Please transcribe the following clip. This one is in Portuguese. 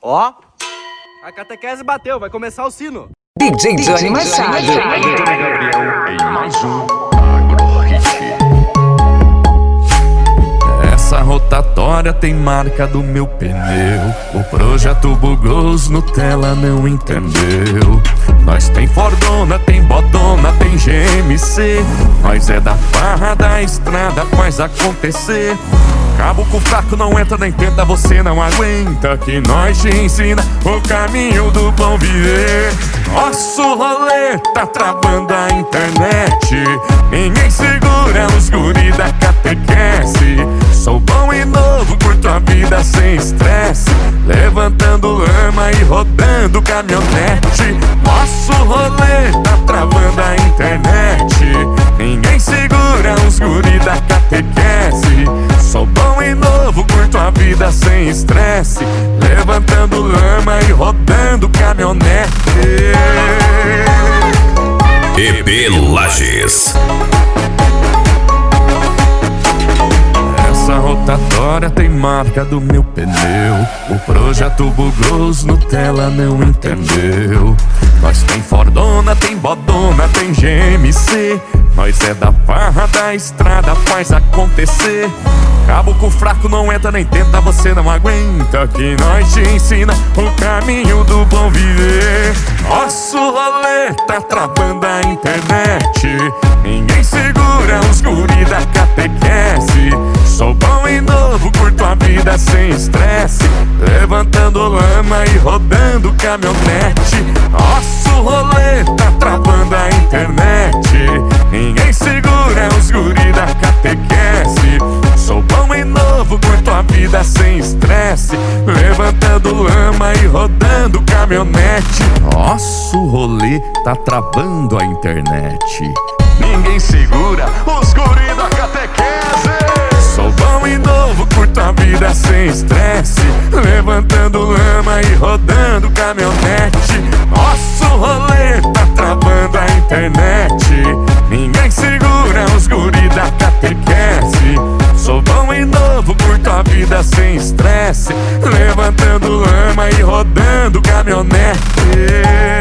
Ó, a catequese bateu, vai começar o sino. DJ Johnny Machado. Gabriel em mais um Agro Hit. Essa rotatória tem marca do meu pneu. O projeto bugou, os Nutella não entendeu. Nós tem Fordona, tem Bodona, tem GMC. Nós é da farra da estrada, faz acontecer. Cabo com fraco não entra nem tenta, você não aguenta. Que nós te ensina o caminho do bom viver. Nosso rolê tá travando a internet. Ninguém segura os guri da catequese. Sou bom e novo, curto a vida sem estresse. Levantando lama e rodando caminhonete. Nosso rolê tá travando a internet. Ninguém segura os guri da catequese. Sou bom e novo, curto a vida sem estresse. Levantando lama e rodando caminhonete. EP Lages. Essa rotatória tem marca do meu pneu. O projeto bugou, os Nutella não entendeu. Nós tem Fordona, tem Bodona, tem GMC. Nós é da farra da estrada, faz acontecer. Cabo com fraco não entra nem tenta, você não aguenta. Que nós te ensina o caminho do bom viver. Nosso rolê tá travando a internet. Ninguém segura os guri da catequese. Sou bom e novo, curto a vida sem estresse. Levantando lama e rodando caminhonete. Nosso rolê tá travando a internet. Ninguém segura os guri da catequese. Sou bom e novo, curto a vida sem estresse. Levantando lama e rodando caminhonete. Nosso rolê tá travando a internet. Ninguém segura os guri da catequese. Sou bom e novo, curto a vida sem estresse. Levantando lama e rodando caminhonete. Nosso rolê tá travando a internet. Ninguém segura os guri da catequese. Sou bom e novo, curto a vida sem estresse. Levantando lama e rodando caminhonete.